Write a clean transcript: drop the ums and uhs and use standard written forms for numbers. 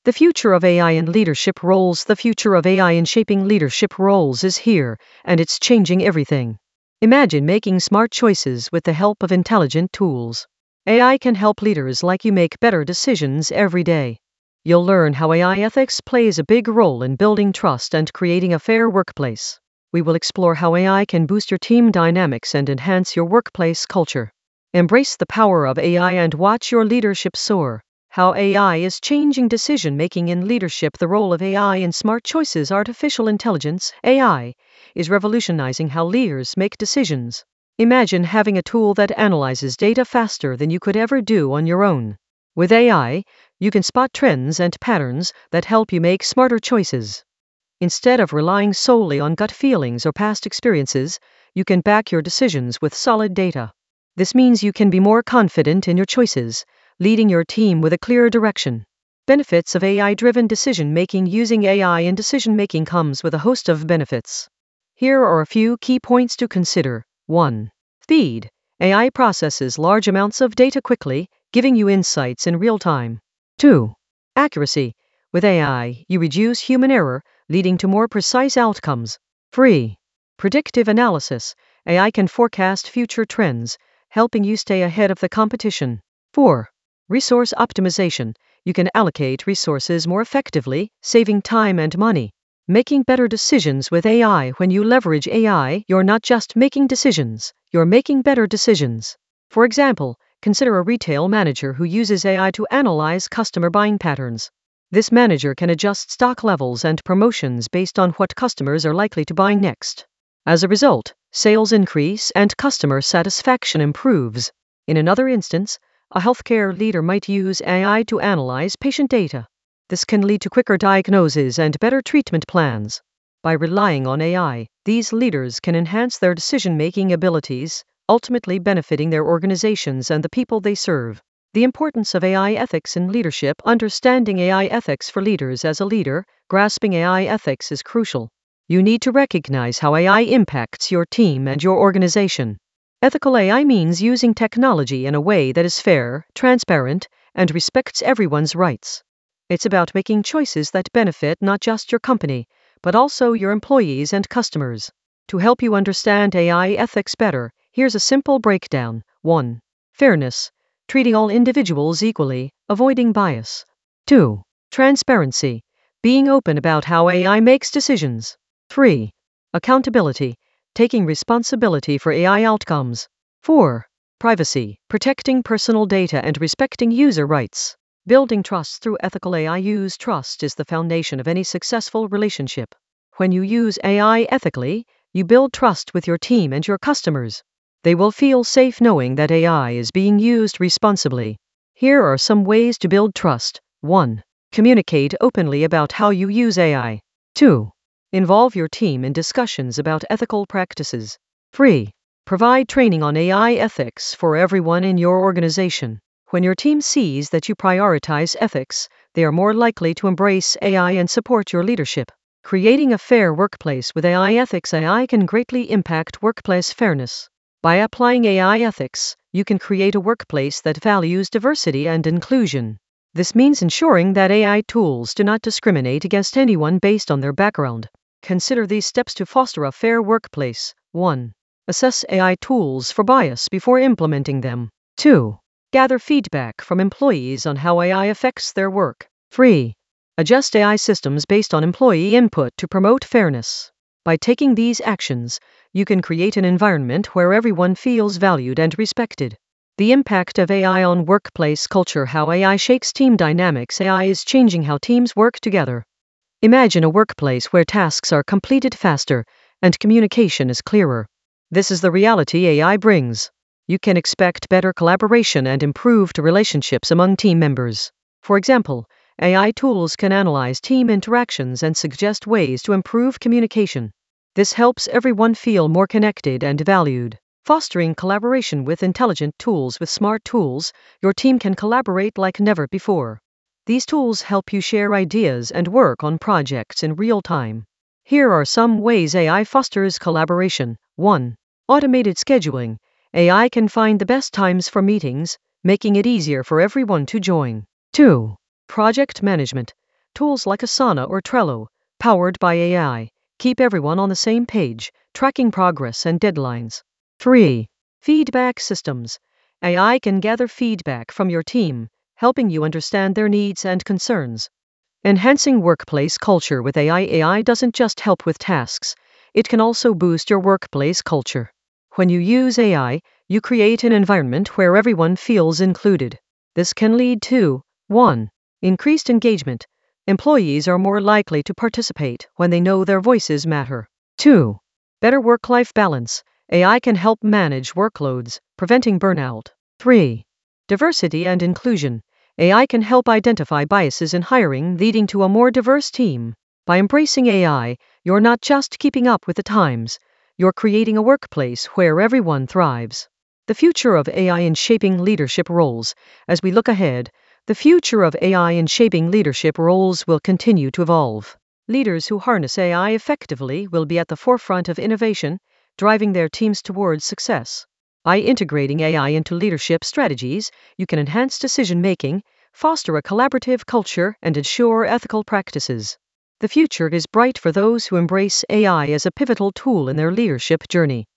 The future of AI in leadership roles. The future of AI in shaping leadership roles is here, and it's changing everything. Imagine making smart choices with the help of intelligent tools. AI can help leaders like you make better decisions every day. You'll learn how AI ethics plays a big role in building trust and creating a fair workplace. We will explore how AI can boost your team dynamics and enhance your workplace culture. Embrace the power of AI and watch your leadership soar. How AI is changing decision-making in leadership. The role of AI in smart choices. Artificial intelligence, AI, is revolutionizing how leaders make decisions. Imagine having a tool that analyzes data faster than you could ever do on your own. With AI, you can spot trends and patterns that help you make smarter choices. Instead of relying solely on gut feelings or past experiences, you can back your decisions with solid data. This means you can be more confident in your choices, leading your team with a clear direction. Benefits of AI-driven decision-making. Using AI in decision-making comes with a host of benefits. Here are a few key points to consider. 1. Speed. AI processes large amounts of data quickly, giving you insights in real time. 2. Accuracy. With AI, you reduce human error, leading to more precise outcomes. 3. Predictive analysis. AI can forecast future trends, helping you stay ahead of the competition. 4. Resource optimization. You can allocate resources more effectively, saving time and money. Making better decisions with AI. When you leverage AI, you're not just making decisions, you're making better decisions. For example, consider a retail manager who uses AI to analyze customer buying patterns. This manager can adjust stock levels and promotions based on what customers are likely to buy next. As a result, sales increase and customer satisfaction improves. In another instance, a healthcare leader might use AI to analyze patient data. This can lead to quicker diagnoses and better treatment plans. By relying on AI, these leaders can enhance their decision-making abilities, ultimately benefiting their organizations and the people they serve. The importance of AI ethics in leadership. Understanding AI ethics for leaders. As a leader, grasping AI ethics is crucial. You need to recognize how AI impacts your team and your organization. Ethical AI means using technology in a way that is fair, transparent, and respects everyone's rights. It's about making choices that benefit not just your company, but also your employees and customers. To help you understand AI ethics better, here's a simple breakdown. 1. Fairness. Treating all individuals equally, avoiding bias. 2. Transparency. Being open about how AI makes decisions. 3. Accountability. Taking responsibility for AI outcomes. 4. Privacy. Protecting personal data and respecting user rights. Building trust through ethical AI. Use trust is the foundation of any successful relationship. When you use AI ethically, you build trust with your team and your customers. They will feel safe knowing that AI is being used responsibly. Here are some ways to build trust. 1. Communicate openly about how you use AI. 2. Involve your team in discussions about ethical practices. 3. Provide training on AI ethics for everyone in your organization. When your team sees that you prioritize ethics, they are more likely to embrace AI and support your leadership. Creating a fair workplace with AI ethics. AI can greatly impact workplace fairness. By applying AI ethics, you can create a workplace that values diversity and inclusion. This means ensuring that AI tools do not discriminate against anyone based on their background. Consider these steps to foster a fair workplace. 1. Assess AI tools for bias before implementing them. 2. Gather feedback from employees on how AI affects their work. 3. Adjust AI systems based on employee input to promote fairness. By taking these actions, you can create an environment where everyone feels valued and respected. The impact of AI on workplace culture. How AI shapes team dynamics. AI is changing how teams work together. Imagine a workplace where tasks are completed faster and communication is clearer. This is the reality AI brings. You can expect better collaboration and improved relationships among team members. For example, AI tools can analyze team interactions and suggest ways to improve communication. This helps everyone feel more connected and valued. Fostering collaboration with intelligent tools. With smart tools, your team can collaborate like never before. These tools help you share ideas and work on projects in real time. Here are some ways AI fosters collaboration. 1. Automated scheduling. AI can find the best times for meetings, making it easier for everyone to join. 2. Project management. Tools like Asana or Trello, powered by AI, keep everyone on the same page, tracking progress and deadlines. 3. Feedback systems. AI can gather feedback from your team, helping you understand their needs and concerns. Enhancing workplace culture with AI. AI doesn't just help with tasks, it can also boost your workplace culture. When you use AI, you create an environment where everyone feels included. This can lead to 1. Increased engagement. Employees are more likely to participate when they know their voices matter. 2. Better work-life balance. AI can help manage workloads, preventing burnout. 3. Diversity and inclusion. AI can help identify biases in hiring, leading to a more diverse team. By embracing AI, you're not just keeping up with the times, you're creating a workplace where everyone thrives. The future of AI in shaping leadership roles. As we look ahead, the future of AI in shaping leadership roles will continue to evolve. Leaders who harness AI effectively will be at the forefront of innovation, driving their teams towards success. By integrating AI into leadership strategies, you can enhance decision-making, foster a collaborative culture, and ensure ethical practices. The future is bright for those who embrace AI as a pivotal tool in their leadership journey.